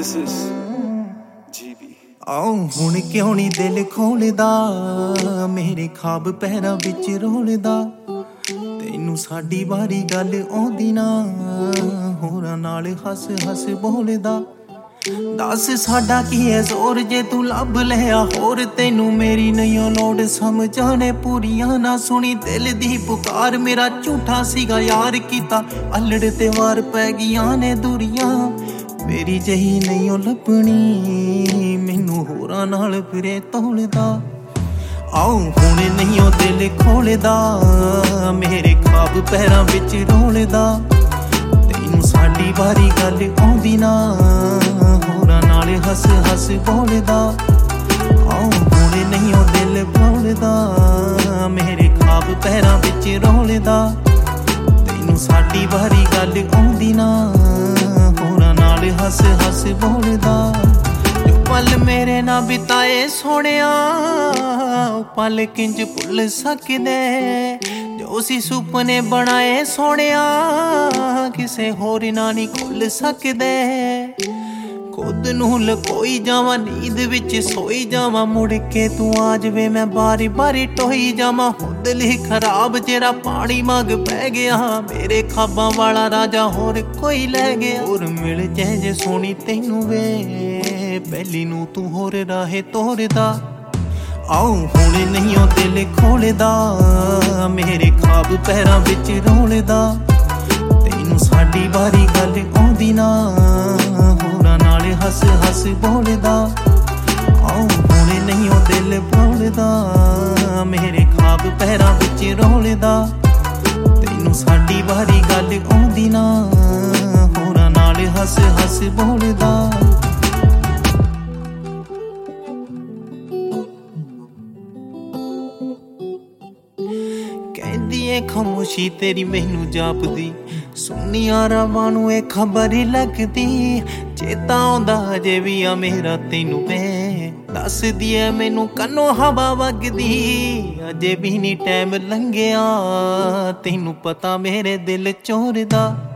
This is GB. ਹੁਣ ਕਿਉਂ ਨੀ ਦਿਲ ਖੋਲਦਾ ਮੇਰੇ ਖਾਬ ਪੈਰਾਂ ਵਿੱਚ ਰੋਲਦਾ ਤੈਨੂੰ ਸਾਡੀ ਵਾਰੀ ਗੱਲ ਆਉਂਦੀ ਨਾ ਹੋਰਾਂ ਨਾਲ ਹੱਸ ਹੱਸ ਬੋਲਦਾ ਦੱਸ ਸਾਡਾ ਕੀ ਹੈ ਜ਼ੋਰ ਜੇ ਤੂੰ ਲੱਭ ਲਿਆ ਹੋਰ ਤੈਨੂੰ ਮੇਰੀ ਨਹੀਂ ਲੋੜ ਸਮਝਾਣੇ ਪੂਰੀਆਂ ਨਾ ਸੁਣੀ ਦਿਲ ਦੀ ਪੁਕਾਰ ਮੇਰਾ ਝੂਠਾ ਸੀਗਾ ਯਾਰ ਕੀਤਾ ਅਲੜ ਤੇ ਵਾਰ ਪੈ ਗਈਆਂ ਨੇ ਦੂਰੀਆਂ ਮੇਰੀ ਜਹੀ ਨਹੀਂ ਲੱਭਣੀ ਮੈਨੂੰ ਹੋਰਾਂ ਨਾਲ ਫਿਰੇ ਤੋਲਦਾ ਹੁਣ ਨਹੀਂ ਉਹ ਦਿਲ ਖੋਲਦਾ ਮੇਰੇ ਖਾਬ ਪੈਰਾਂ ਵਿੱਚ ਰੋਲਦਾ ਤੈਨੂੰ ਸਾਡੀ ਵਾਰੀ ਗੱਲ ਆਉਂਦੀ ਨਾ ਹੋਰਾਂ ਨਾਲ ਹੱਸ ਹੱਸ ਬੋਲਦਾ ਹੁਣ ਨਹੀਂ ਉਹ ਦਿਲ ਖੋਲਦਾ ਮੇਰੇ ਖਾਬ ਪੈਰਾਂ ਵਿੱਚ ਰੋਲਦਾ ਤੈਨੂੰ ਸਾਡੀ ਵਾਰੀ ਗੱਲ ਆਉਂਦੀ ਨਾ ਹੋਰਾਂ ਨਾਲ ਹੱਸ ਹੱਸ ਬੋਲਦਾ ਪਲ ਮੇਰੇ ਨਾਲ ਬਿਤਾਏ ਸੋਹਣਿਆ ਪਲ ਕਿੰਜ ਭੁੱਲ ਸਕਦੇ ਜੋ ਸੀ ਸੁਪਨੇ ਬਣਾਏ ਸੋਹਣਿਆ ਕਿਸੇ ਹੋਰ ਨਾਲ ਨਹੀਂ ਖੁੱਲ ਸਕਦੇ ਖੁਦ ਨੂੰ ਲਕੋਈ ਜਾਵਾਂ ਨੀਂਦ ਵਿੱਚ ਸੋਈ ਜਾਵਾਂ ਮੁੜ ਕੇ ਤੂੰ ਆ ਜਾਵੇ ਮੈਂ ਬਾਰੀ ਬਾਰੀ ਟੋਈ ਜਾਵਾਂ ਖੁਦ ਲਈ ਖਰਾਬ ਜਿਹੜਾ ਪਾਣੀ ਮੰਗ ਪੈ ਗਿਆ ਮੇਰੇ ਖਾਬਾਂ ਵਾਲਾ ਰਾਜਾ ਹੋਰ ਕੋਈ ਲੈ ਗਿਆ ਹੋਰ ਮਿਲ ਜੇ ਸੋਹਣੀ ਤੈਨੂੰ ਵੇ ਪਹਿਲੀ ਨੂੰ ਤੂੰ ਹੋਰ ਰਾਹੇ ਤੋਰਦਾ ਹੁਣ ਨਹੀਂ ਉਹ ਦਿਲ ਖੋਲਦਾ ਮੇਰੇ ਖਾਬ ਪੈਰਾਂ ਵਿੱਚ ਰੋਲਦਾ ਤੈਨੂੰ ਸਾਡੀ ਵਾਰੀ ਗੱਲ ਆਉਂਦੀ ਨਾ ਹੋਰਾਂ ਨਾਲ ਹੱਸ ਹੱਸ ਬੋਲਦਾ ਹੁਣ ਨਹੀਂ ਉਹ ਦਿਲ ਬੋਲਦਾ ਮੇਰੇ ਖਾਬ ਪੈਰਾਂ ਵਿੱਚ ਰੋਲਦਾ ਤੈਨੂੰ ਸਾਡੀ ਵਾਰੀ ਗੱਲ ਆਉਂਦੀ ਨਾ ਹੋਰਾਂ ਨਾਲ ਹੱਸ ਹੱਸ ਬੋਲਦਾ ਕਹਿੰਦੀ ਏ ਖਾਮੋਸ਼ੀ ਤੇਰੀ ਮੈਨੂੰ ਜਾਪਦੀ ਸੁਣੀਆਂ ਰਾਵਾਂ ਨੂੰ ਇਹ ਖਬਰ ਲੱਗਦੀ ਚੇਤਾ ਆਉਂਦਾ ਅਜੇ ਵੀ ਆ ਮੇਰਾ ਤੈਨੂੰ ਵੇ ਦੱਸਦੀ ਏ ਮੈਨੂੰ ਕੰਨੋਂ ਹਵਾ ਵਗਦੀ ਅਜੇ ਵੀ ਨੀ ਟਾਈਮ ਲੰਘਿਆ ਤੈਨੂੰ ਪਤਾ ਮੇਰੇ ਦਿਲ ਚੋਰ ਦਾ